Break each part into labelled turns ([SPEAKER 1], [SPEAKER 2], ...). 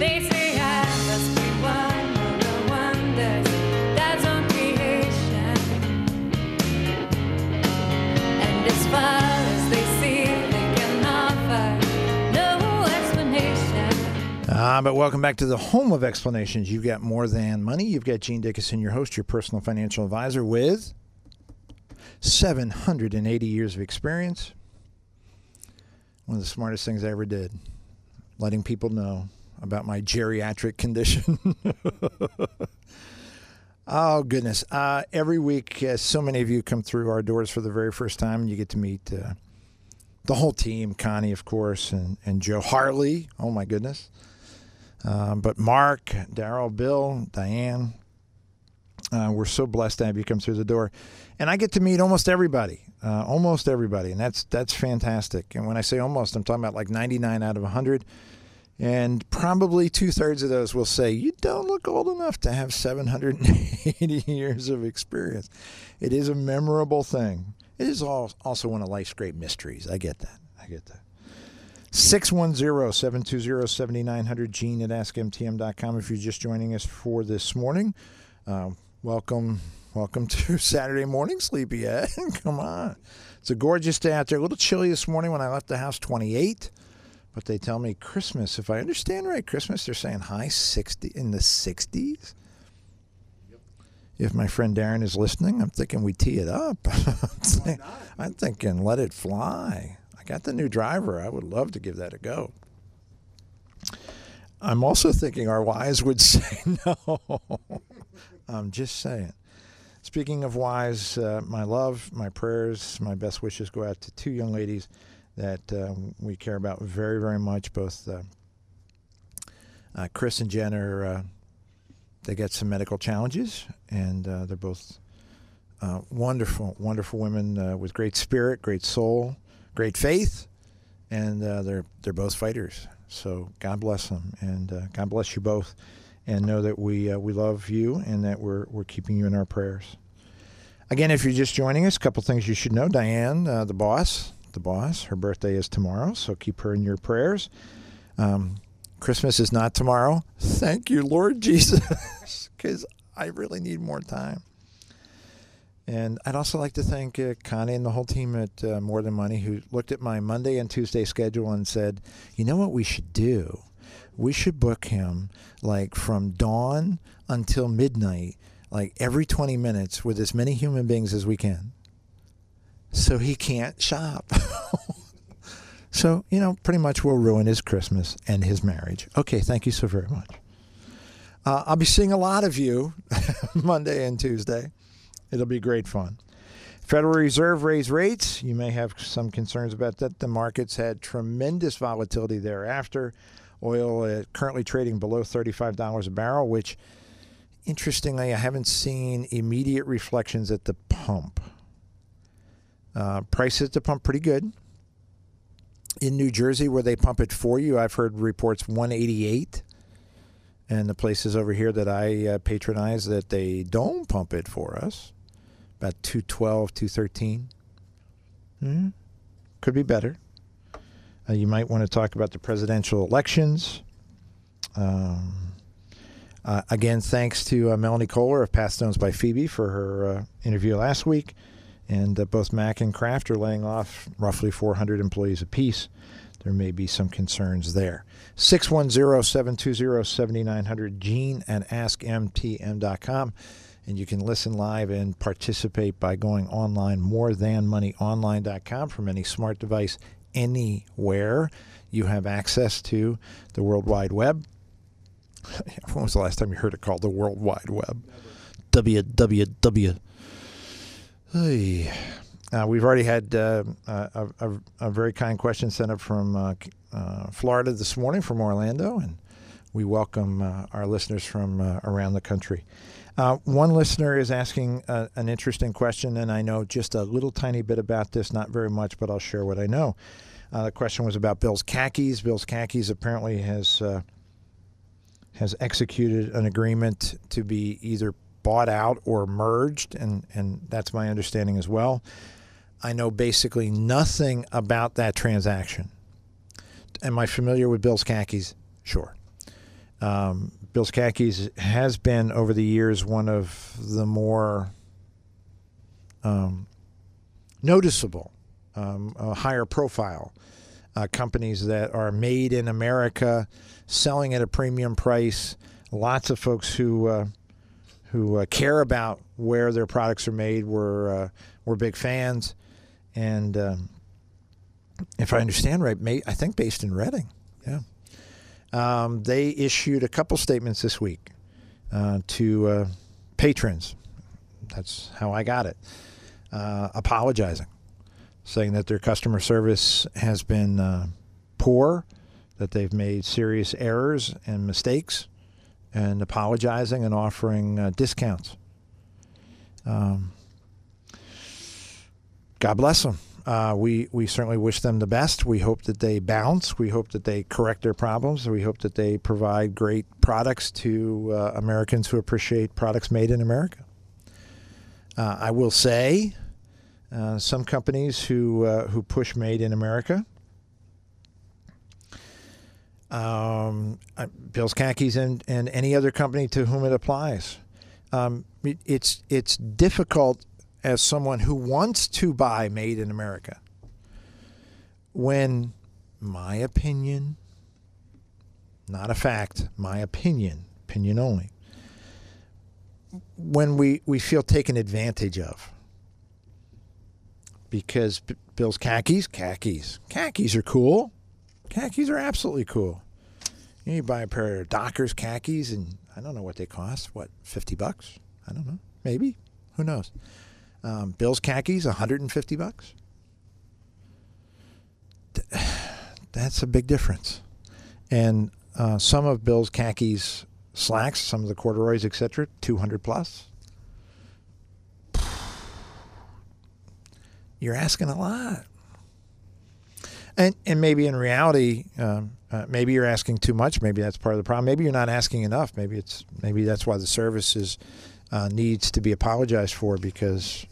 [SPEAKER 1] They say I must be one of the wonders that's on creation. And as far as they see, they can offer no explanation.
[SPEAKER 2] But welcome back to the home of explanations. You've got More Than Money. You've got Gene Dickinson, your host, your personal financial advisor with 780 years of experience. One of the smartest things I ever did, letting people know about my geriatric condition. Oh, goodness. Every week, so many of you come through our doors for the very first time, and you get to meet the whole team, Connie, of course, and Joe Harley. Oh, my goodness. But Mark, Daryl, Bill, Diane, we're so blessed to have you come through the door. And I get to meet almost everybody, and that's fantastic. And when I say almost, I'm talking about like 99 out of 100. And probably 2/3 of those will say, you don't look old enough to have 780 years of experience. It is a memorable thing. It is also one of life's great mysteries. I get that. 610-720-7900, Gene at AskMTM.com. If you're just joining us for this morning, welcome to Saturday morning, sleepyhead. Come on. It's a gorgeous day out there. A little chilly this morning when I left the house, 28. But they tell me Christmas, if I understand right, Christmas, they're saying high 60, in the 60s. Yep. If my friend Darren is listening, I'm thinking we tee it up. I'm thinking let it fly. I got the new driver. I would love to give that a go. I'm also thinking our wives would say no. I'm just saying. Speaking of wives, my love, my prayers, my best wishes go out to two young ladies that we care about very, very much. Both Chris and Jen are, they get some medical challenges, and they're both wonderful, wonderful women with great spirit, great soul, great faith, and they're both fighters. So God bless them, and God bless you both, and know that we love you and that we're keeping you in our prayers. Again, if you're just joining us, a couple things you should know. Diane, the boss, her birthday is tomorrow, so keep her in your prayers. Christmas is not tomorrow. Thank you, Lord Jesus, because I really need more time. And I'd also like to thank Connie and the whole team at More Than Money, who looked at my Monday and Tuesday schedule and said, you know what we should do? We should book him like from dawn until midnight, like every 20 minutes with as many human beings as we can, so he can't shop. So, pretty much we'll ruin his Christmas and his marriage. Okay, thank you so very much. I'll be seeing a lot of you Monday and Tuesday. It'll be great fun. Federal Reserve raised rates. You may have some concerns about that. The markets had tremendous volatility thereafter. Oil currently trading below $35 a barrel, which, interestingly, I haven't seen immediate reflections at the pump. Prices at the pump pretty good. In New Jersey, where they pump it for you, I've heard reports 188. And the places over here that I patronize, that they don't pump it for us, about 212, 213. Could be better. You might want to talk about the presidential elections. Again, thanks to Melanie Kohler of Path Stones by Phoebe for her interview last week. And both Mack and Kraft are laying off roughly 400 employees apiece. There may be some concerns there. 610-720-7900, Gene at AskMTM.com. And you can listen live and participate by going online, morethanmoneyonline.com, from any smart device anywhere. You have access to the World Wide Web. When was the last time you heard it called the World Wide Web? www. We've already had a very kind question sent up from Florida this morning, from Orlando, and we welcome our listeners from around the country. One listener is asking an interesting question, and I know just a little tiny bit about this, not very much, but I'll share what I know. The question was about Bill's Khakis. Bill's Khakis apparently has executed an agreement to be either bought out or merged, and that's my understanding as well. I know basically nothing about that transaction. Am I familiar with Bill's Khakis? Sure. Bill's Khakis has been, over the years, one of the more noticeable, higher profile companies that are made in America, selling at a premium price. Lots of folks who care about where their products are made were big fans, and if I understand right, I think based in Reading. Yeah, they issued a couple statements this week to patrons. That's how I got it. Apologizing, saying that their customer service has been poor, that they've made serious errors and mistakes, and apologizing and offering discounts. God bless them. We certainly wish them the best. We hope that they bounce. We hope that they correct their problems. We hope that they provide great products to Americans who appreciate products made in America. I will say, some companies who push made in America, Bill's Khakis and any other company to whom it applies. It's difficult as someone who wants to buy made in America when my opinion, not a fact, my opinion only, when we feel taken advantage of. Because Bill's khakis are cool. Khakis are absolutely cool. You buy a pair of Dockers khakis, and I don't know what they cost. What, $50? I don't know. Maybe. Who knows? Bill's khakis, $150. That's a big difference. And some of Bill's khakis slacks, some of the corduroys, etc., $200 plus. You're asking a lot. And maybe in reality, maybe you're asking too much. Maybe that's part of the problem. Maybe you're not asking enough. Maybe that's why the service needs to be apologized for because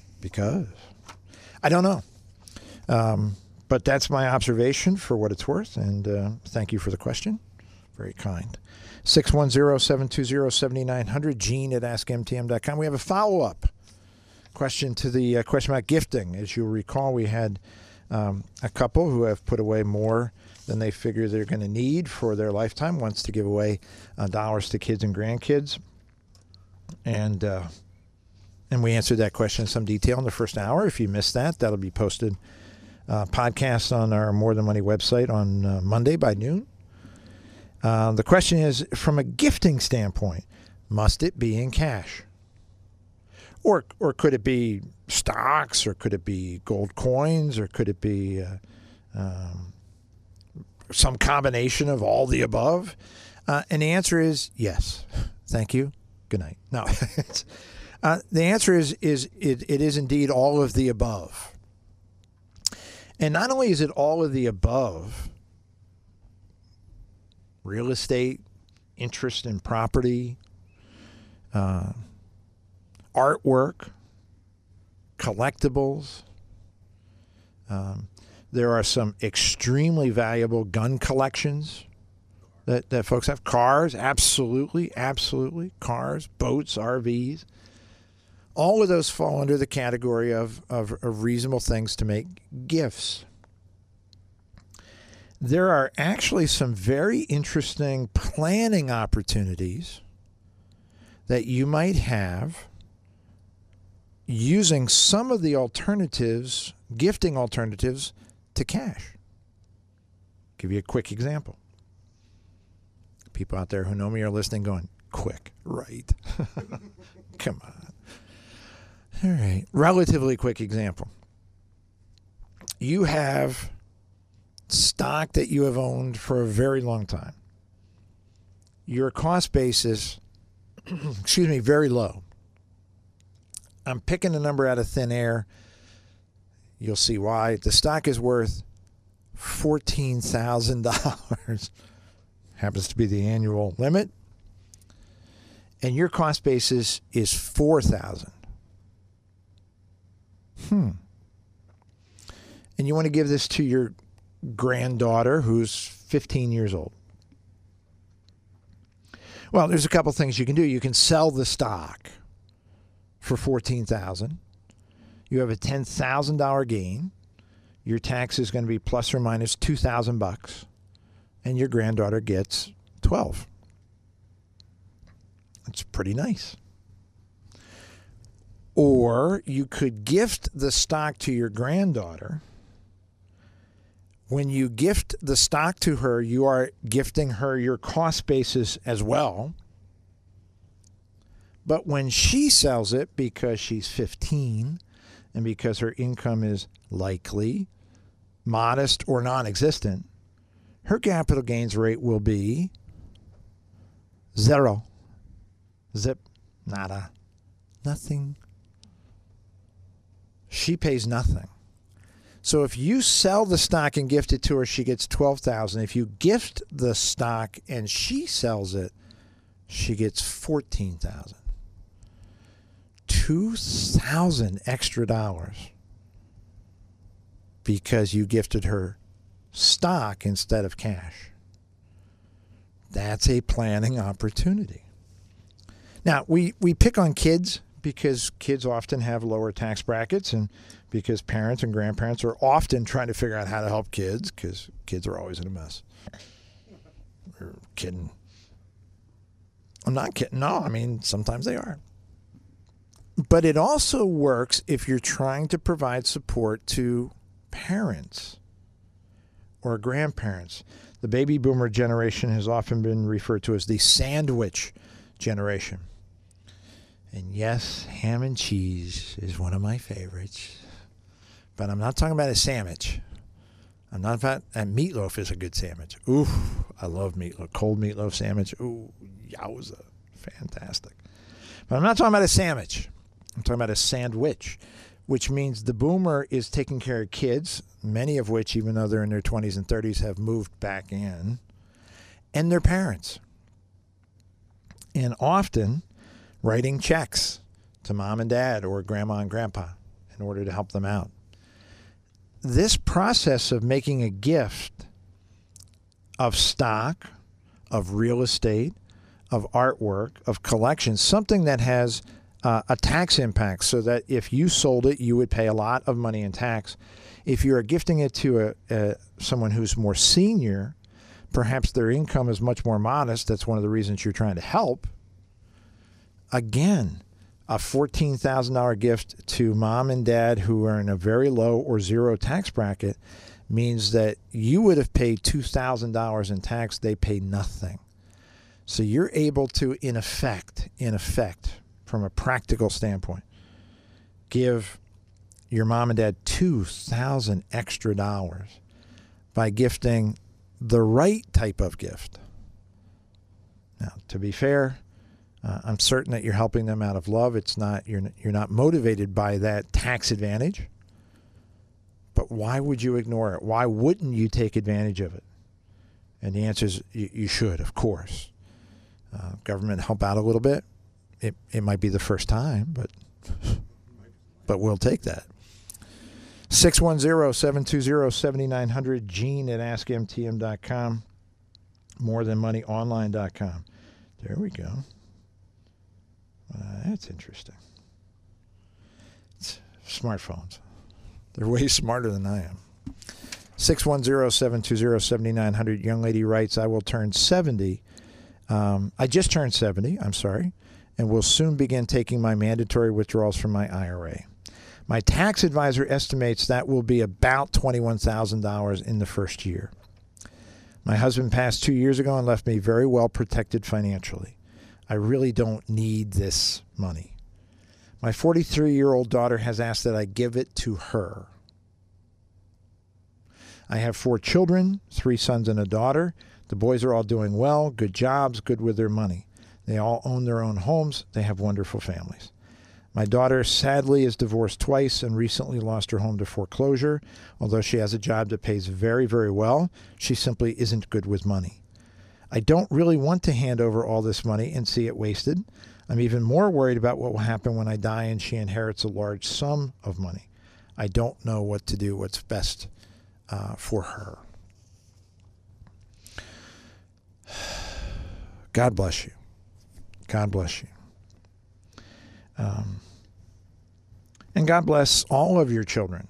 [SPEAKER 2] I don't know. But that's my observation for what it's worth. And thank you for the question. Very kind. 610-720-7900, Gene at AskMTM.com. We have a follow-up question to the question about gifting. As you'll recall, we had a couple who have put away more than they figure they're going to need for their lifetime, wants to give away dollars to kids and grandkids. And we answered that question in some detail in the first hour. If you missed that, that'll be posted podcast on our More Than Money website on Monday by noon. The question is, from a gifting standpoint, must it be in cash? Or could it be stocks, or could it be gold coins, or could it be some combination of all the above? And the answer is yes. Thank you. Good night. No, the answer is it is indeed all of the above. And not only is it all of the above, real estate, interest in property, artwork, collectibles. There are some extremely valuable gun collections that folks have. Cars, absolutely. Cars, boats, RVs. All of those fall under the category of reasonable things to make gifts. There are actually some very interesting planning opportunities that you might have using some of the alternatives, gifting alternatives to cash. Give you a quick example. People out there who know me are listening going, quick, right? Come on. All right. Relatively quick example. You have stock that you have owned for a very long time. Your cost basis, very low. I'm picking a number out of thin air. You'll see why. The stock is worth $14,000. Happens to be the annual limit. And your cost basis is $4,000. And you want to give this to your granddaughter who's 15 years old. Well, there's a couple things you can do. You can sell the stock for $14,000. You have a $10,000 gain. Your tax is going to be plus or minus $2,000, and your granddaughter gets $12,000. That's pretty nice. Or you could gift the stock to your granddaughter. When you gift the stock to her, you are gifting her your cost basis as well. But when she sells it, because she's 15 and because her income is likely modest or non-existent, her capital gains rate will be 0. Zip. Nada. Nothing. She pays nothing. So if you sell the stock and gift it to her, she gets $12,000. If you gift the stock and she sells it, she gets $14,000. $2,000 extra dollars because you gifted her stock instead of cash. That's a planning opportunity. Now, we pick on kids because kids often have lower tax brackets, and because parents and grandparents are often trying to figure out how to help kids because kids are always in a mess. You're kidding. I'm not kidding. No, I mean, sometimes they are. But it also works if you're trying to provide support to parents or grandparents. The baby boomer generation has often been referred to as the sandwich generation. And yes, ham and cheese is one of my favorites. But I'm not talking about a sandwich. I'm not about, and meatloaf is a good sandwich. Ooh, I love meatloaf. Cold meatloaf sandwich. Ooh, yowza. Fantastic. But I'm not talking about a sandwich. I'm talking about a sandwich, which means the boomer is taking care of kids, many of which, even though they're in their 20s and 30s, have moved back in, and their parents. And often writing checks to mom and dad or grandma and grandpa in order to help them out. This process of making a gift of stock, of real estate, of artwork, of collections, something that has a tax impact, so that if you sold it, you would pay a lot of money in tax. If you're gifting it to someone who's more senior, perhaps their income is much more modest. That's one of the reasons you're trying to help. Again, a $14,000 gift to mom and dad who are in a very low or zero tax bracket means that you would have paid $2,000 in tax. They pay nothing. So you're able to, in effect, from a practical standpoint, give your mom and dad $2,000 extra dollars by gifting the right type of gift. Now, to be fair, I'm certain that you're helping them out of love. It's not, you're not motivated by that tax advantage. But why would you ignore it? Why wouldn't you take advantage of it? And the answer is you should, of course. Government help out a little bit. It might be the first time, but we'll take that. 610-720-7900, Gene at AskMTM.com, morethanmoneyonline.com. There we go. That's interesting. It's smartphones. They're way smarter than I am. 610-720-7900. Young lady writes, I will turn 70. I just turned 70, I'm sorry, and will soon begin taking my mandatory withdrawals from my IRA. My tax advisor estimates that will be about $21,000 in the first year. My husband passed 2 years ago and left me very well protected financially. I really don't need this money. My 43-year-old daughter has asked that I give it to her. I have 4 children, 3 sons and a daughter. The boys are all doing well, good jobs, good with their money. They all own their own homes. They have wonderful families. My daughter sadly is divorced twice and recently lost her home to foreclosure. Although she has a job that pays very, very well, she simply isn't good with money. I don't really want to hand over all this money and see it wasted. I'm even more worried about what will happen when I die and she inherits a large sum of money. I don't know what to do, what's best for her. God bless you. God bless you. And God bless all of your children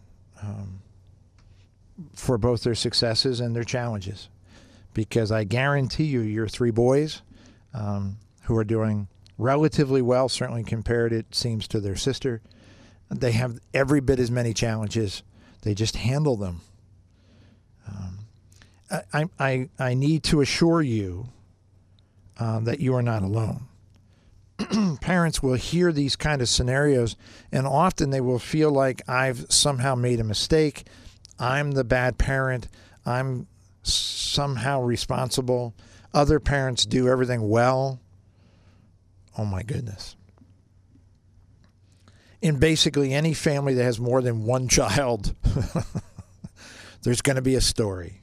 [SPEAKER 2] for both their successes and their challenges. Because I guarantee you, your 3 boys who are doing relatively well, certainly compared, it seems, to their sister, they have every bit as many challenges. They just handle them. I need to assure you that you are not alone. Parents will hear these kind of scenarios, and often they will feel like I've somehow made a mistake. I'm the bad parent. I'm somehow responsible. Other parents do everything well. Oh my goodness. In basically any family that has more than one child, there's going to be a story.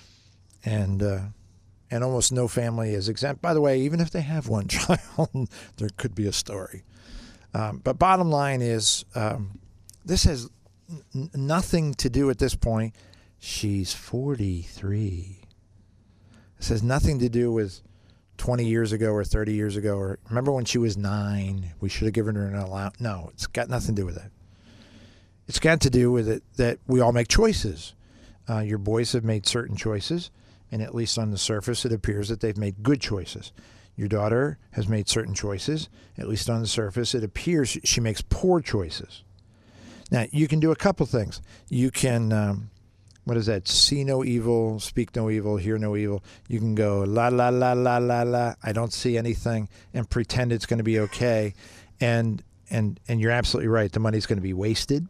[SPEAKER 2] And almost no family is exempt. By the way, even if they have one child, there could be a story. But bottom line is, this has nothing to do at this point. She's 43. This has nothing to do with 20 years ago or 30 years ago. Or remember when she was 9, we should have given her an allowance. No, it's got nothing to do with that. It's got to do with it that we all make choices. Your boys have made certain choices. And at least on the surface, it appears that they've made good choices. Your daughter has made certain choices. At least on the surface, it appears she makes poor choices. Now, you can do a couple things. You can, what is that? See no evil, speak no evil, hear no evil. You can go, la, la, la, la, la, la, I don't see anything, and pretend it's going to be okay. And you're absolutely right. The money's going to be wasted.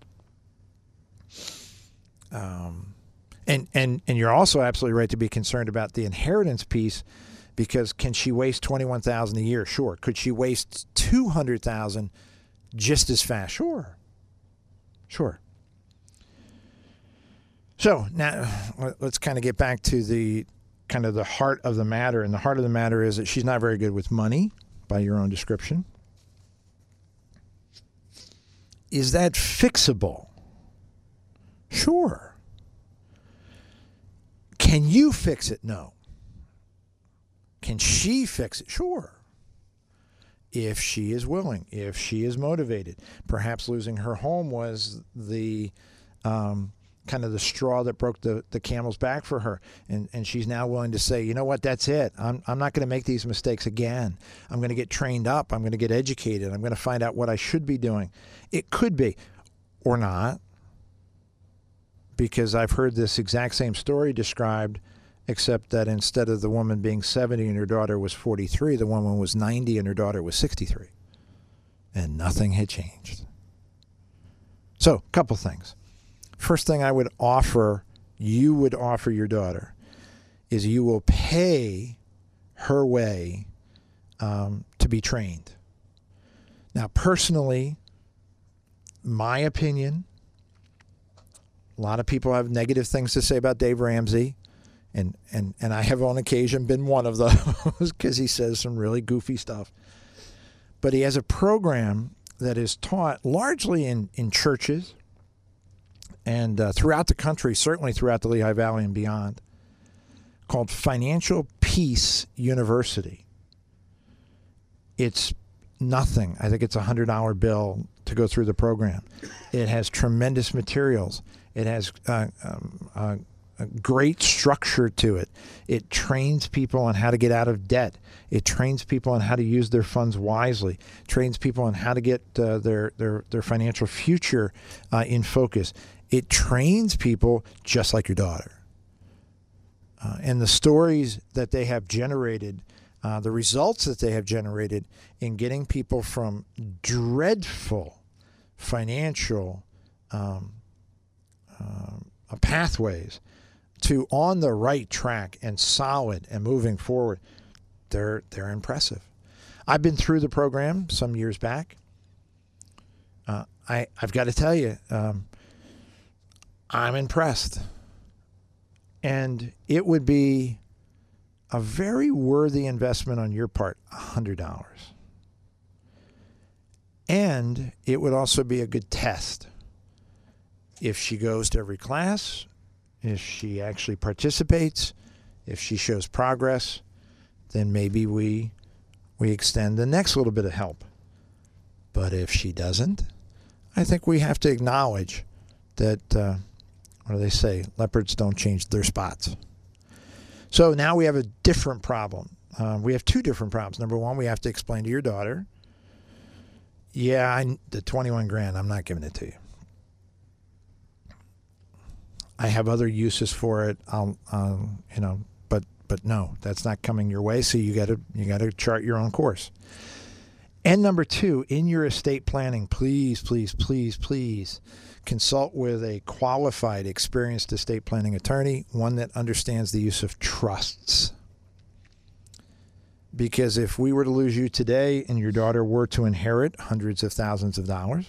[SPEAKER 2] And you're also absolutely right to be concerned about the inheritance piece, because can she waste $21,000 a year? Sure. Could she waste $200,000 just as fast? Sure. So now let's kind of get back to the heart of the matter. And the heart of the matter is that she's not very good with money, by your own description. Is that fixable? Sure. Can you fix it? No. Can she fix it? Sure. If she is willing, if she is motivated. Perhaps losing her home was the kind of the straw that broke the camel's back for her. And she's now willing to say, you know what, that's it. I'm not going to make these mistakes again. I'm going to get trained up. I'm going to get educated. I'm going to find out what I should be doing. It could be, or not. Because I've heard this exact same story described, except that instead of the woman being 70 and her daughter was 43, the woman was 90 and her daughter was 63. And nothing had changed. So, a couple things. First thing I would offer, you would offer your daughter, is you will pay her way to be trained. Now, personally, my opinion, a lot of people have negative things to say about Dave Ramsey, and I have on occasion been one of those because he says some really goofy stuff. But he has a program that is taught largely in churches and throughout the country, certainly throughout the Lehigh Valley and beyond, called Financial Peace University. It's nothing. I think it's a $100 bill to go through the program. It has tremendous materials. It has a great structure to it. It trains people on how to get out of debt. It trains people on how to use their funds wisely. It trains people on how to get their financial future in focus. It trains people just like your daughter. And the stories that they have generated, the results that they have generated in getting people from dreadful financial pathways to on the right track and solid and moving forward, they're impressive. I've been through the program some years back. I've got to tell you, I'm impressed. And it would be a very worthy investment on your part, $100. And it would also be a good test. If she goes to every class, if she actually participates, if she shows progress, then maybe we we extend the next little bit of help. But if she doesn't, I think we have to acknowledge that, what do they say? Leopards don't change their spots. So now we have a different problem. We have two different problems. Number one, we have to explain to your daughter, yeah, the 21 grand, I'm not giving it to you. I have other uses for it. But no, that's not coming your way. So you got to chart your own course. And number two, in your estate planning, please, please, please, please consult with a qualified, experienced estate planning attorney, one that understands the use of trusts. Because if we were to lose you today and your daughter were to inherit hundreds of thousands of dollars,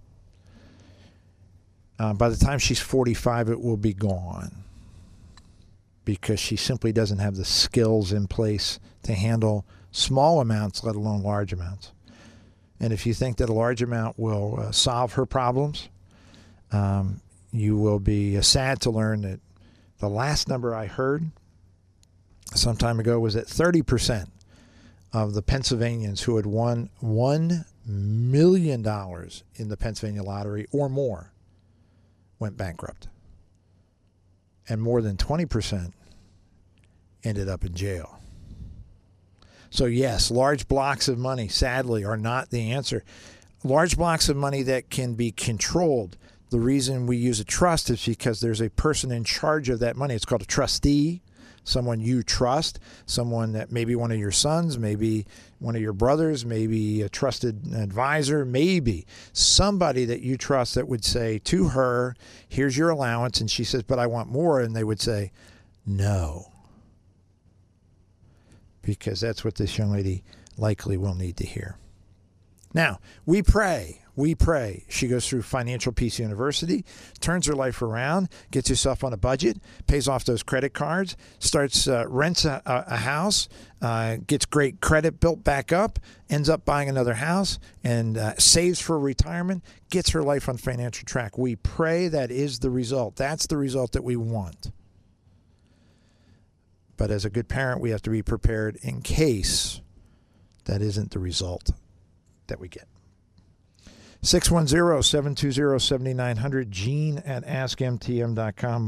[SPEAKER 2] by the time she's 45, it will be gone. Because she simply doesn't have the skills in place to handle small amounts, let alone large amounts. And if you think that a large amount will solve her problems, you will be sad to learn that the last number I heard some time ago was that 30% of the Pennsylvanians who had won $1 million in the Pennsylvania lottery or more went bankrupt. And more than 20% ended up in jail. So yes, large blocks of money, sadly, are not the answer. Large blocks of money that can be controlled. The reason we use a trust is because there's a person in charge of that money. It's called a trustee, someone you trust, someone that maybe one of your sons, maybe one of your brothers, maybe a trusted advisor, maybe somebody that you trust that would say to her, here's your allowance. And she says, but I want more. And they would say, no. Because that's what this young lady likely will need to hear. Now, we pray. She goes through Financial Peace University, turns her life around, gets herself on a budget, pays off those credit cards, rents a house, gets great credit built back up, ends up buying another house, and saves for retirement, gets her life on financial track. We pray that is the result. That's the result that we want. But as a good parent, we have to be prepared in case that isn't the result that we get. 610-720-7900, Gene at AskMTM.com,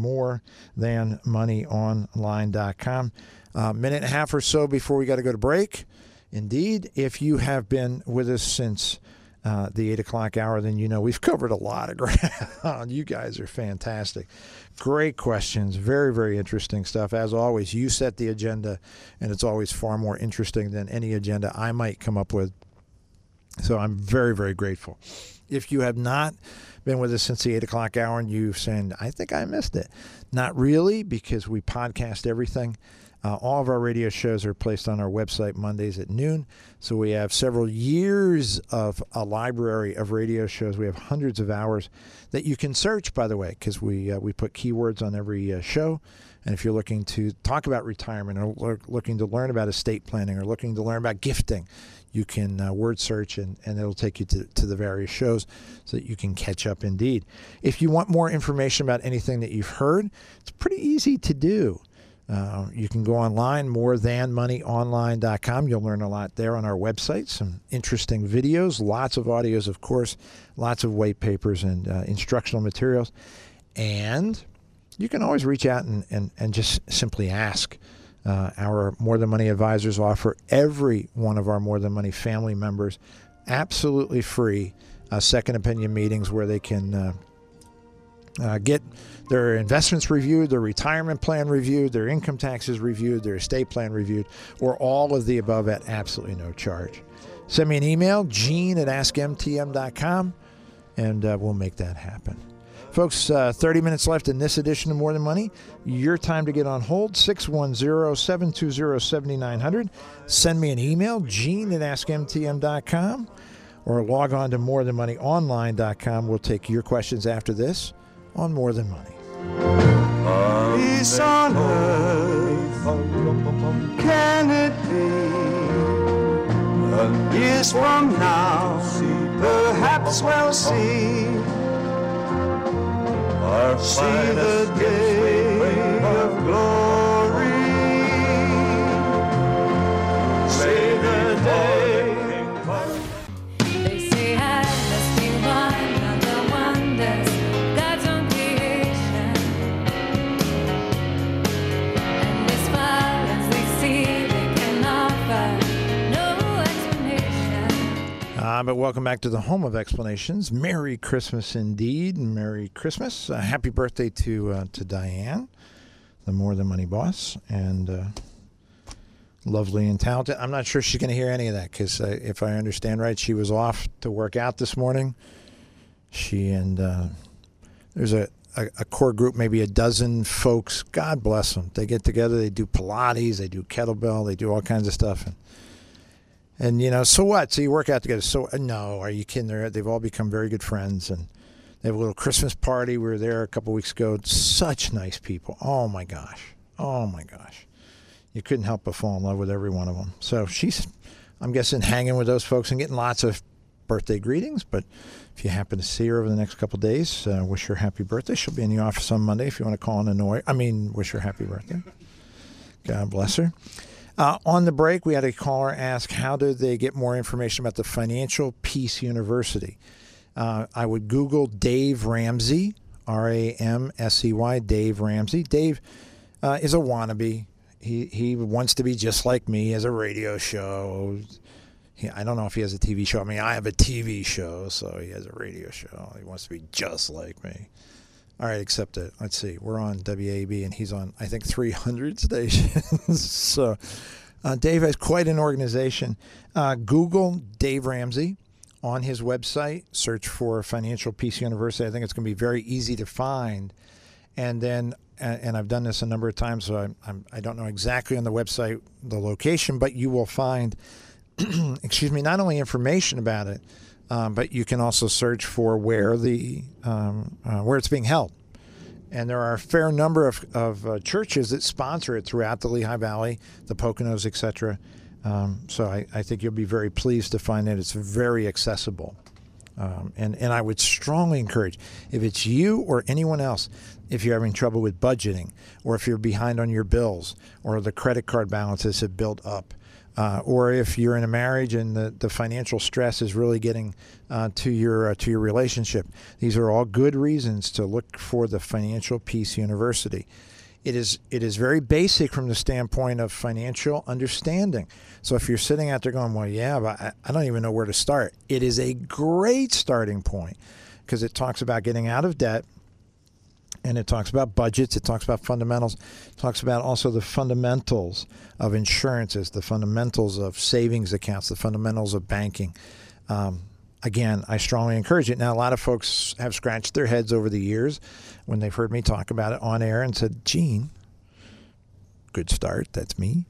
[SPEAKER 2] morethanmoneyonline.com. Minute and a half or so before we got to go to break. Indeed, if you have been with us since the 8 o'clock hour, then you know we've covered a lot of ground. You guys are fantastic. Great questions. Very, very interesting stuff. As always, you set the agenda, and it's always far more interesting than any agenda I might come up with. So I'm very, very grateful. If you have not been with us since the 8 o'clock hour and you've said, I think I missed it. Not really, because we podcast everything. All of our radio shows are placed on our website Mondays at noon. So we have several years of a library of radio shows. We have hundreds of hours that you can search, by the way, because we put keywords on every show. And if you're looking to talk about retirement or looking to learn about estate planning or looking to learn about gifting, you can word search and it'll take you to the various shows so that you can catch up indeed. If you want more information about anything that you've heard, it's pretty easy to do. You can go online, morethanmoneyonline.com. You'll learn a lot there on our website, some interesting videos, lots of audios, of course, lots of white papers and instructional materials. And you can always reach out and just simply ask. Our More Than Money advisors offer every one of our More Than Money family members absolutely free second opinion meetings where they can get their investments reviewed, their retirement plan reviewed, their income taxes reviewed, their estate plan reviewed, or all of the above at absolutely no charge. Send me an email, Gene at AskMTM.com, and we'll make that happen. Folks, 30 minutes left in this edition of More Than Money. Your time to get on hold, 610-720-7900. Send me an email, Gene at AskMTM.com, or log on to morethanmoneyonline.com. We'll take your questions after this on More Than Money.
[SPEAKER 3] Peace on earth, can it be? Years from now, perhaps we'll see the day of glory. See the day
[SPEAKER 2] But welcome back to the home of explanations. Merry Christmas indeed. Merry Christmas. Happy birthday to Diane, the More Than Money boss, and lovely and talented. I'm not sure she's going to hear any of that because if I understand right, she was off to work out this morning. She and there's a core group, maybe a dozen folks. God bless them. They get together. They do Pilates. They do kettlebell. They do all kinds of stuff. And you know, so what? So you work out together. So no, are you kidding? They've all become very good friends, and they have a little Christmas party. We were there a couple weeks ago. Such nice people. Oh my gosh. You couldn't help but fall in love with every one of them. So she's, I'm guessing, hanging with those folks and getting lots of birthday greetings. But if you happen to see her over the next couple of days, wish her happy birthday. She'll be in the office on Monday if you want to call and wish her happy birthday. God bless her. On the break, we had a caller ask, how do they get more information about the Financial Peace University? I would Google Dave Ramsey, R-A-M-S-E-Y, Dave Ramsey. Dave is a wannabe. He wants to be just like me. He has a radio show. I don't know if he has a TV show. I mean, I have a TV show, so he has a radio show. He wants to be just like me. All right, except that, let's see, we're on WAB, and he's on, I think, 300 stations. So Dave has quite an organization. Google Dave Ramsey on his website. Search for Financial Peace University. I think it's going to be very easy to find. And then, and I've done this a number of times, so I don't know exactly on the website the location, but you will find, not only information about it, but you can also search for where it's being held. And there are a fair number of churches that sponsor it throughout the Lehigh Valley, the Poconos, etc. So I think you'll be very pleased to find that it's very accessible. And I would strongly encourage, if it's you or anyone else, if you're having trouble with budgeting, or if you're behind on your bills, or the credit card balances have built up, or if you're in a marriage and the financial stress is really getting to your relationship, these are all good reasons to look for the Financial Peace University. It is very basic from the standpoint of financial understanding. So if you're sitting out there going, well, yeah, but I don't even know where to start, it is a great starting point because it talks about getting out of debt. And it talks about budgets, it talks about fundamentals, it talks about also the fundamentals of insurances, the fundamentals of savings accounts, the fundamentals of banking. Again, I strongly encourage it. Now, a lot of folks have scratched their heads over the years when they've heard me talk about it on air and said, Gene, good start, that's me.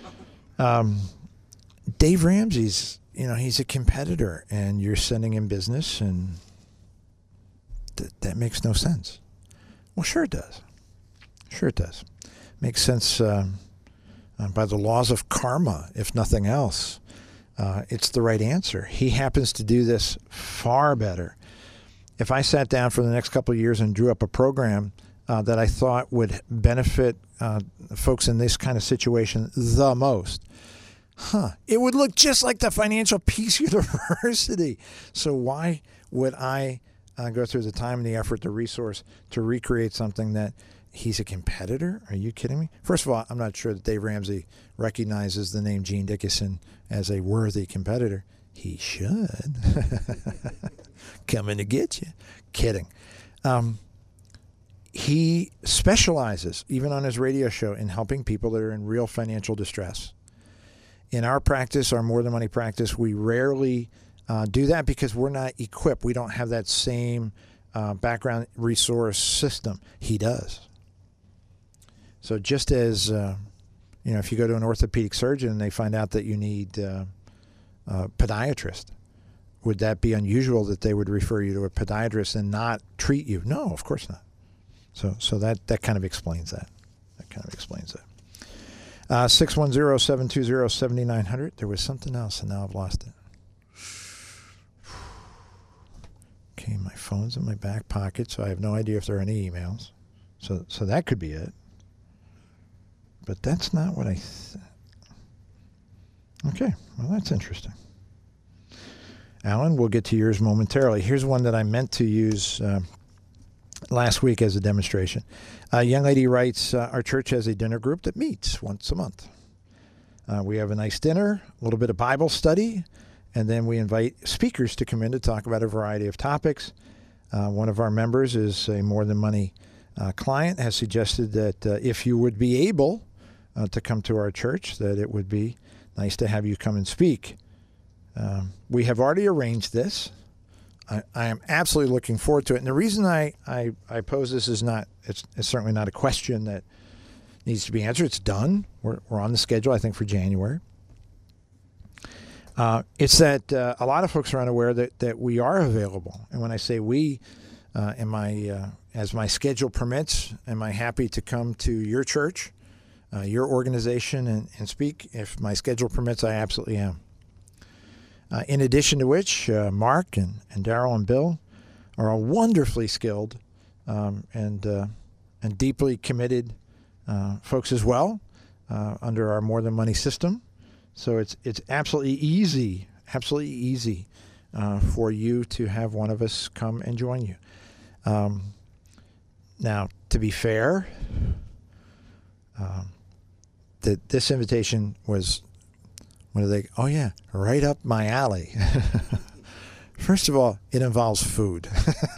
[SPEAKER 2] Dave Ramsey's, he's a competitor, and you're sending him business, and that makes no sense. Well, sure it does. Sure it does. Makes sense by the laws of karma, if nothing else. It's the right answer. He happens to do this far better. If I sat down for the next couple of years and drew up a program that I thought would benefit folks in this kind of situation the most, it would look just like the Financial Peace University. So why would I go through the time and the effort, the resource to recreate something that he's a competitor? Are you kidding me? First of all, I'm not sure that Dave Ramsey recognizes the name Gene Dickinson as a worthy competitor. He should. Coming to get you. Kidding. He specializes, even on his radio show, in helping people that are in real financial distress. In our practice, our More Than Money practice, we rarely do that because we're not equipped. We don't have that same background resource system. He does. So just as, if you go to an orthopedic surgeon and they find out that you need a podiatrist, would that be unusual that they would refer you to a podiatrist and not treat you? No, of course not. So that kind of explains that. That kind of explains that. 610-720-7900. There was something else, and now I've lost it. Okay, my phone's in my back pocket, so I have no idea if there are any emails. So that could be it. But that's not what I... Okay, well, that's interesting. Alan, we'll get to yours momentarily. Here's one that I meant to use last week as a demonstration. A young lady writes, our church has a dinner group that meets once a month. We have a nice dinner, a little bit of Bible study, And then we invite speakers to come in to talk about a variety of topics. One of our members is a More Than Money client, has suggested that if you would be able to come to our church, that it would be nice to have you come and speak. We have already arranged this. I am absolutely looking forward to it. And the reason I pose this is it's certainly not a question that needs to be answered. It's done. We're on the schedule, I think, for January. It's that a lot of folks are unaware that we are available. And when I say we, as my schedule permits, am I happy to come to your church, your organization, and speak? If my schedule permits, I absolutely am. In addition to which, Mark and Daryl and Bill are all wonderfully skilled and deeply committed folks as well under our More Than Money system. So it's absolutely easy for you to have one of us come and join you. Now, to be fair, this invitation was, right up my alley. First of all, it involves food.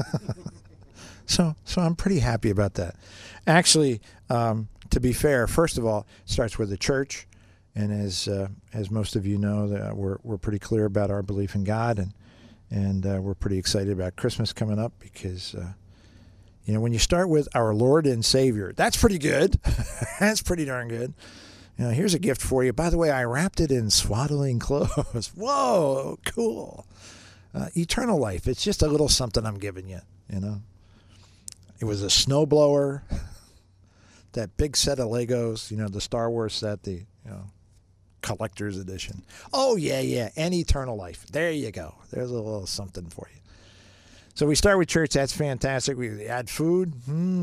[SPEAKER 2] So I'm pretty happy about that. Actually, to be fair, first of all, it starts with the church. And as most of you know, we're pretty clear about our belief in God, and we're pretty excited about Christmas coming up because, when you start with our Lord and Savior, that's pretty good. That's pretty darn good. Here's a gift for you. By the way, I wrapped it in swaddling clothes. Whoa, cool. Eternal life. It's just a little something I'm giving you, It was a snowblower, that big set of Legos, the Star Wars set, the, collector's edition. Oh, yeah, and eternal life. There you go. There's a little something for you. So we start with church. That's fantastic. We add food.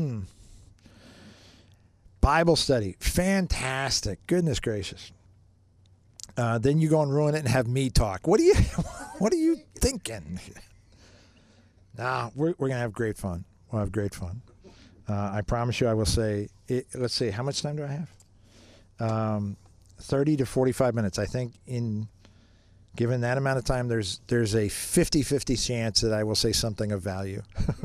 [SPEAKER 2] Bible study. Fantastic. Goodness gracious. Then you go and ruin it and have me talk. What are you thinking? Nah, we're going to have great fun. We'll have great fun. I promise you I will say, let's see, how much time do I have? 30 to 45 minutes. I think given that amount of time, there's a 50-50 chance that I will say something of value.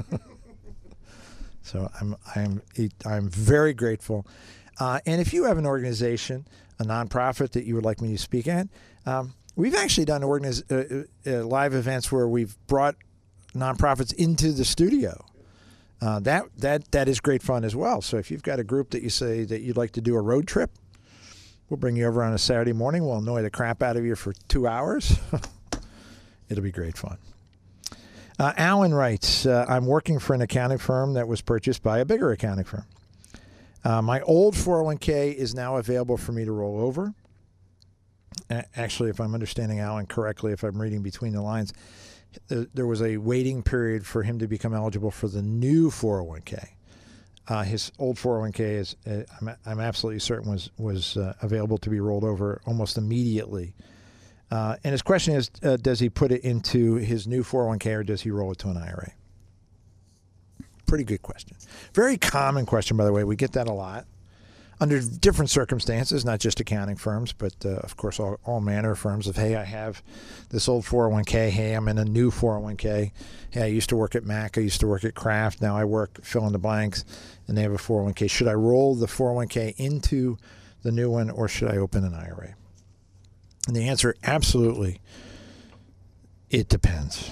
[SPEAKER 2] So I'm very grateful. And if you have an organization, a nonprofit that you would like me to speak at, we've actually done live events where we've brought nonprofits into the studio. That is great fun as well. So if you've got a group that you say that you'd like to do a road trip, we'll bring you over on a Saturday morning. We'll annoy the crap out of you for 2 hours. It'll be great fun. Alan writes, I'm working for an accounting firm that was purchased by a bigger accounting firm. My old 401k is now available for me to roll over. Actually, if I'm understanding Alan correctly, if I'm reading between the lines, there was a waiting period for him to become eligible for the new 401k. His old 401k is, I'm absolutely certain, was available to be rolled over almost immediately. And his question is, does he put it into his new 401k or does he roll it to an IRA? Pretty good question. Very common question, by the way. We get that a lot under different circumstances, not just accounting firms, but of course all manner of firms of, hey, I have this old 401k. Hey, I'm in a new 401k. Hey, I used to work at Mac. I used to work at Kraft. Now I work fill in the blanks, and they have a 401k. Should I roll the 401k into the new one, or should I open an IRA? And the answer, absolutely, it depends.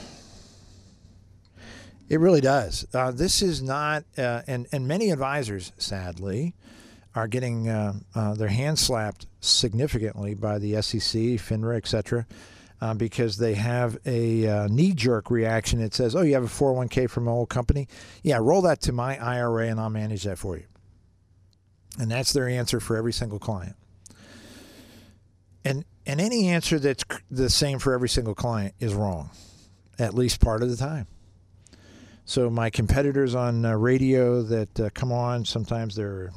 [SPEAKER 2] It really does. This is not, and many advisors, sadly, are getting their hands slapped significantly by the SEC, FINRA, et cetera, because they have a knee-jerk reaction. It says, oh, you have a 401k from an old company? Yeah, roll that to my IRA and I'll manage that for you. And that's their answer for every single client. And any answer that's the same for every single client is wrong, at least part of the time. So my competitors on radio that come on, sometimes they're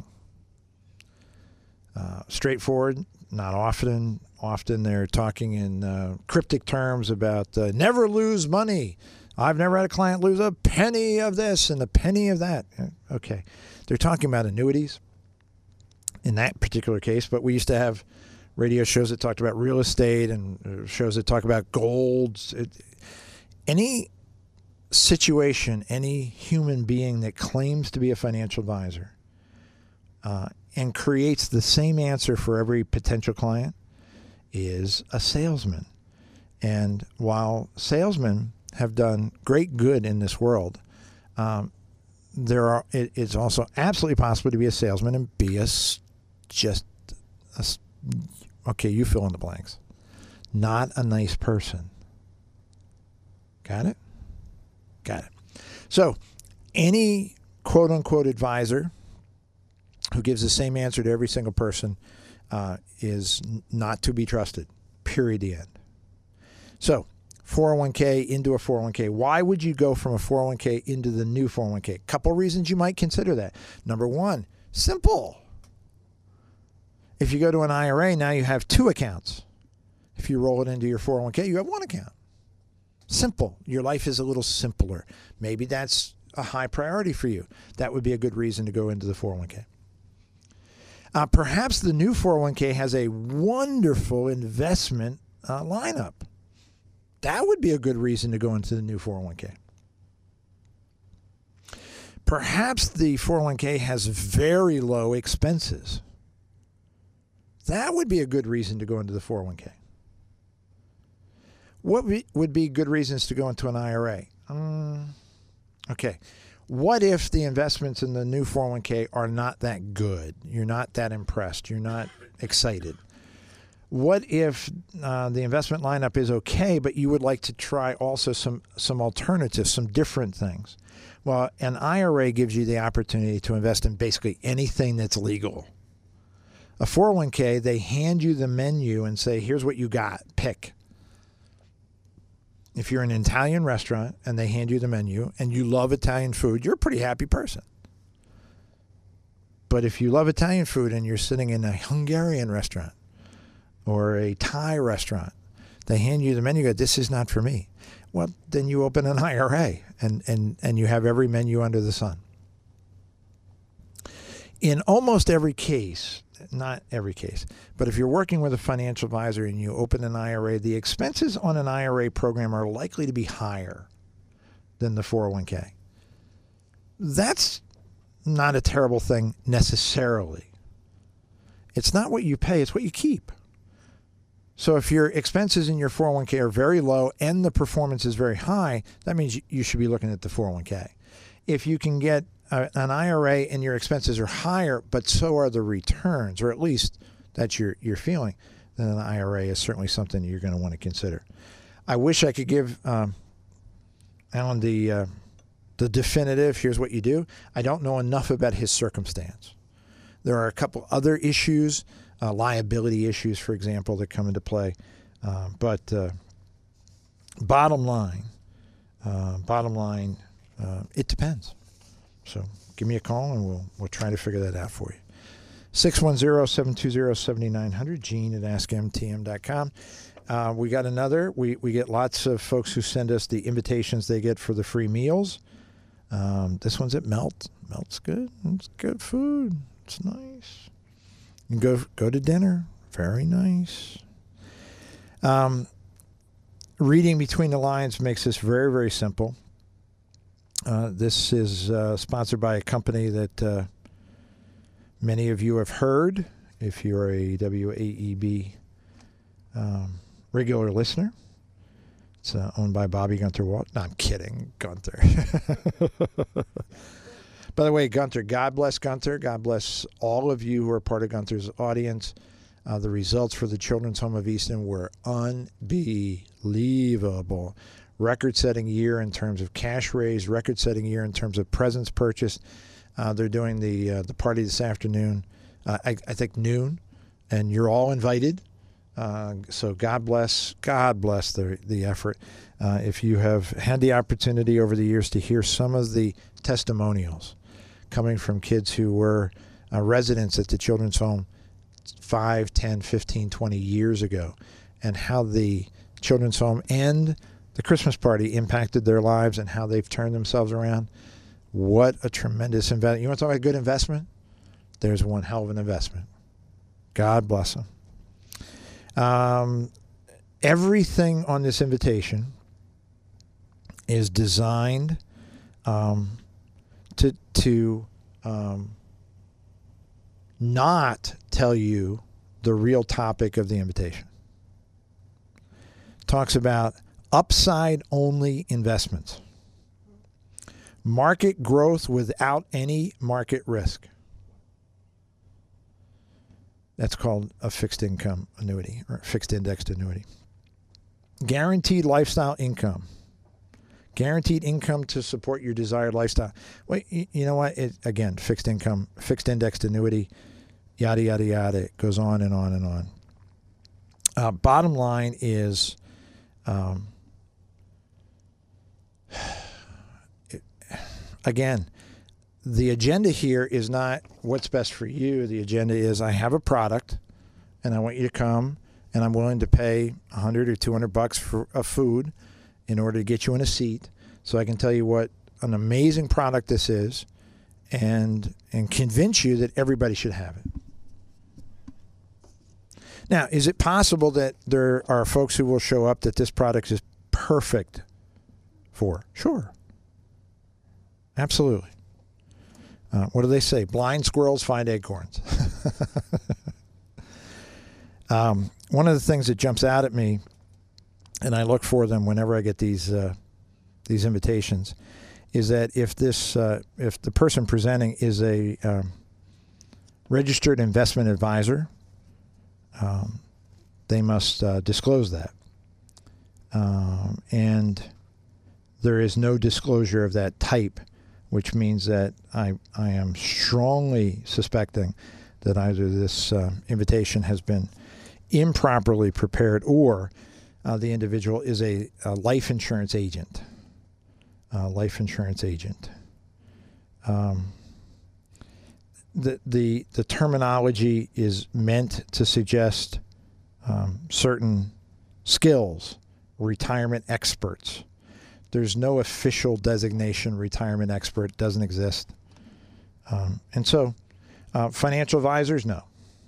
[SPEAKER 2] straightforward, not often. Often they're talking in cryptic terms about never lose money. I've never had a client lose a penny of this and a penny of that. Okay. They're talking about annuities in that particular case, but we used to have radio shows that talked about real estate and shows that talk about gold. Any situation, any human being that claims to be a financial advisor and creates the same answer for every potential client is a salesman. And while salesmen have done great good in this world, it's also absolutely possible to be a salesman and be okay, you fill in the blanks, not a nice person. Got it? Got it. So any quote-unquote advisor who gives the same answer to every single person is not to be trusted, period, the end. So 401k into a 401k. Why would you go from a 401k into the new 401k? Couple reasons you might consider that. Number one, simple. If you go to an IRA, now you have 2 accounts. If you roll it into your 401k, you have 1 account. Simple. Your life is a little simpler. Maybe that's a high priority for you. That would be a good reason to go into the 401k. Perhaps the new 401k has a wonderful investment lineup. That would be a good reason to go into the new 401k. Perhaps the 401k has very low expenses. That would be a good reason to go into the 401k. What would be good reasons to go into an IRA? Okay. What if the investments in the new 401k are not that good? You're not that impressed. You're not excited. What if the investment lineup is okay, but you would like to try also some alternatives, some different things? Well, an IRA gives you the opportunity to invest in basically anything that's legal. A 401k, they hand you the menu and say, here's what you got, pick. If you're in an Italian restaurant and they hand you the menu and you love Italian food, you're a pretty happy person. But if you love Italian food and you're sitting in a Hungarian restaurant or a Thai restaurant, they hand you the menu and go, this is not for me. Well, then you open an IRA and you have every menu under the sun. In almost every case, not every case, but if you're working with a financial advisor and you open an IRA, the expenses on an IRA program are likely to be higher than the 401k. That's not a terrible thing necessarily. It's not what you pay, it's what you keep. So if your expenses in your 401k are very low and the performance is very high, that means you should be looking at the 401k. If you can get an IRA and your expenses are higher, but so are the returns, or at least that's your feeling, then an IRA is certainly something you're going to want to consider. I wish I could give Alan the definitive, here's what you do. I don't know enough about his circumstance. There are a couple other issues, liability issues, for example, that come into play. But bottom line, it depends. So give me a call and we'll try to figure that out for you. 610-720-7900, Gene at AskMTM.com. We got another. We get lots of folks who send us the invitations they get for the free meals. This one's at Melt. Melt's good. It's good food. It's nice. You can go to dinner. Very nice. Reading between the lines makes this very, very simple. This is sponsored by a company that many of you have heard if you're a WAEB regular listener. It's owned by Bobby Gunther Walt. No, I'm kidding, Gunther. By the way, Gunther, God bless Gunther. God bless all of you who are part of Gunther's audience. The results for the Children's Home of Easton were unbelievable. Record-setting year in terms of cash raised, record-setting year in terms of presents purchased. They're doing the party this afternoon, I think noon, and you're all invited. So God bless the effort. If you have had the opportunity over the years to hear some of the testimonials coming from kids who were residents at the Children's Home 5, 10, 15, 20 years ago, and how the Children's Home and the Christmas party impacted their lives and how they've turned themselves around. What a tremendous investment. You want to talk about a good investment? There's one hell of an investment. God bless them. Everything on this invitation is designed to not tell you the real topic of the invitation. Talks about upside-only investments. Market growth without any market risk. That's called a fixed income annuity or fixed indexed annuity. Guaranteed lifestyle income. Guaranteed income to support your desired lifestyle. Wait, you know what? Again, fixed income, fixed indexed annuity, yada, yada, yada. It goes on and on and on. Bottom line is, again, the agenda here is not what's best for you. The agenda is I have a product and I want you to come and I'm willing to pay $100 or $200 for a food in order to get you in a seat so I can tell you what an amazing product this is and convince you that everybody should have it. Now, is it possible that there are folks who will show up that this product is perfect for? Sure. Absolutely. What do they say? Blind squirrels find acorns. One of the things that jumps out at me, and I look for them whenever I get these invitations, is that if the person presenting is a registered investment advisor, they must disclose that. And there is no disclosure of that type, which means that I am strongly suspecting that either this invitation has been improperly prepared or the individual is a life insurance agent. The terminology is meant to suggest certain skills, retirement experts. There's no official designation, retirement expert doesn't exist. And so financial advisors, no.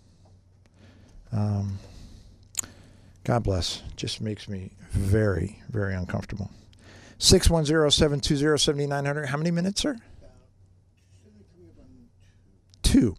[SPEAKER 2] God bless. Just makes me very, very uncomfortable. 610-720-7900. How many minutes, sir? 2.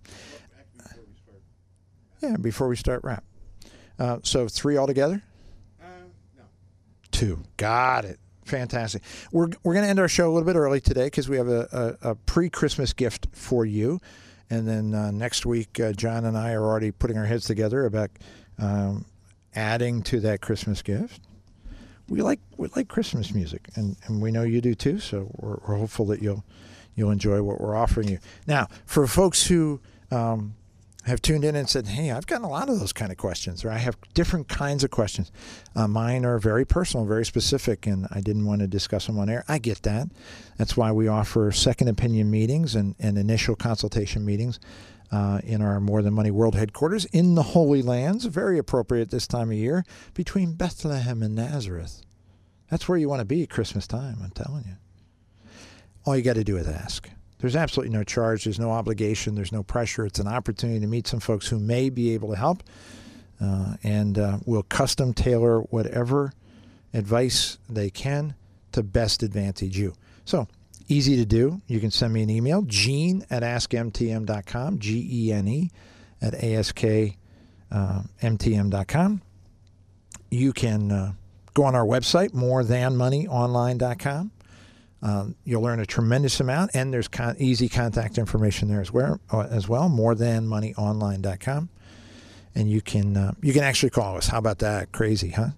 [SPEAKER 2] Yeah, before we start wrap. So 3 altogether?
[SPEAKER 4] No.
[SPEAKER 2] 2. Got it. Fantastic. We're going to end our show a little bit early today because we have a pre-Christmas gift for you. And then next week, John and I are already putting our heads together about adding to that Christmas gift. We like Christmas music, and we know you do too. So we're hopeful that you'll enjoy what we're offering you. Now, for folks who have tuned in and said, "Hey, I've gotten a lot of those kind of questions," or "I have different kinds of questions," mine are very personal, very specific, and I didn't want to discuss them on air. I get that. That's why we offer second opinion meetings and initial consultation meetings in our More Than Money World headquarters in the Holy Lands, very appropriate this time of year, between Bethlehem and Nazareth. That's where you want to be at Christmas time, I'm telling you. All you got to do is ask. There's absolutely no charge. There's no obligation. There's no pressure. It's an opportunity to meet some folks who may be able to help, and we'll custom tailor whatever advice they can to best advantage you. So, easy to do. You can send me an email, gene@askmtm.com, GENE@askmtm.com. You can go on our website, morethanmoneyonline.com. You'll learn a tremendous amount, and there's easy contact information there as well, morethanmoneyonline.com. And you can actually call us. How about that? Crazy, huh?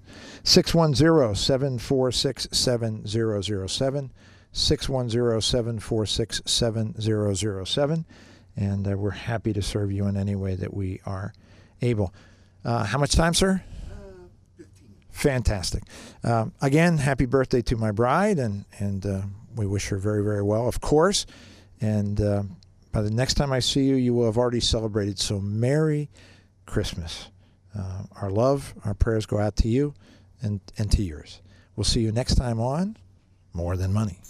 [SPEAKER 2] 610-746-7007. 610-746-7007. And we're happy to serve you in any way that we are able. How much time, sir?
[SPEAKER 4] 15.
[SPEAKER 2] Fantastic. Again, happy birthday to my bride, and we wish her very, very well, of course. And by the next time I see you, you will have already celebrated. So Merry Christmas. Our love, our prayers go out to you and to yours. We'll see you next time on More Than Money.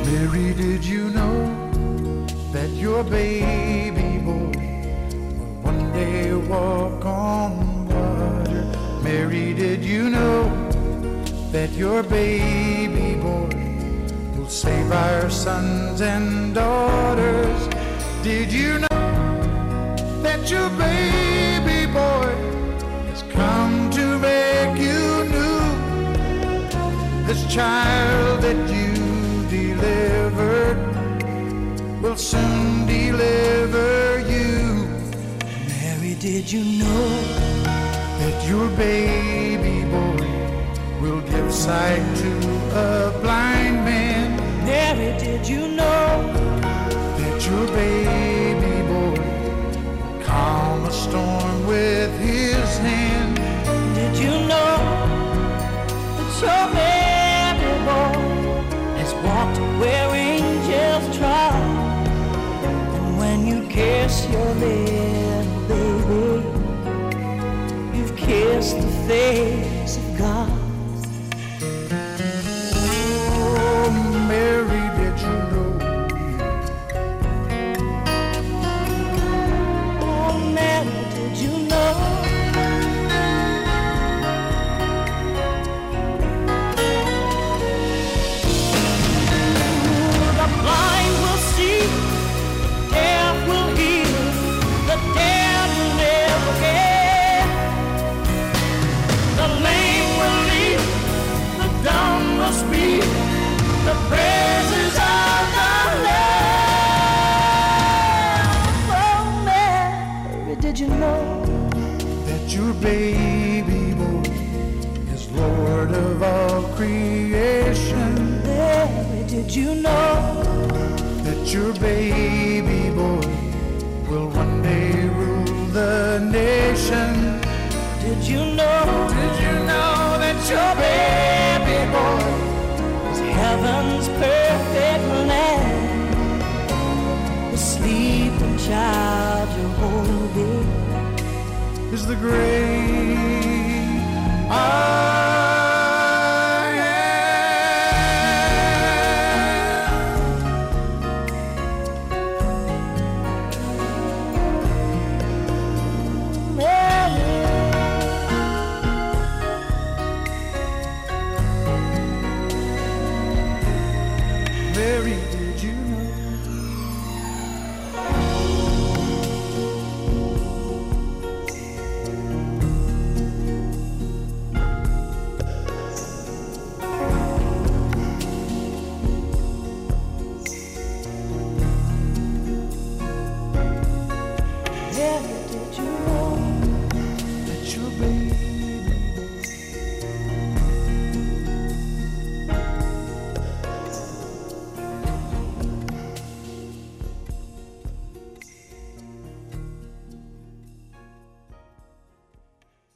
[SPEAKER 5] Mary, did you know that your baby boy will one day walk on water? Mary, did you know that your baby boy will save our sons and daughters? Did you know that your baby boy has come to make you new? This child that you delivered will soon deliver you. Mary, did you know that your baby boy will give sight to a blind man? Mary, did you know that your baby boy will calm a storm with his hand? Did you know that your baby boy has walked where angels trod? And when you kiss your little baby, you've kissed the face of God. Oh, Mary, did you know? Oh, Mary, did you know? The blind will see, the deaf will hear, the dead will live again. The lame will leap, the dumb will speak, the praises of the Lamb. Oh, Mary, did you know that your baby boy is Lord of all creation? Mary, did you know that your baby boy will one day rule the nation? Did you know that your baby boy is heaven's perfect land? The sleeping child you're holding is the great I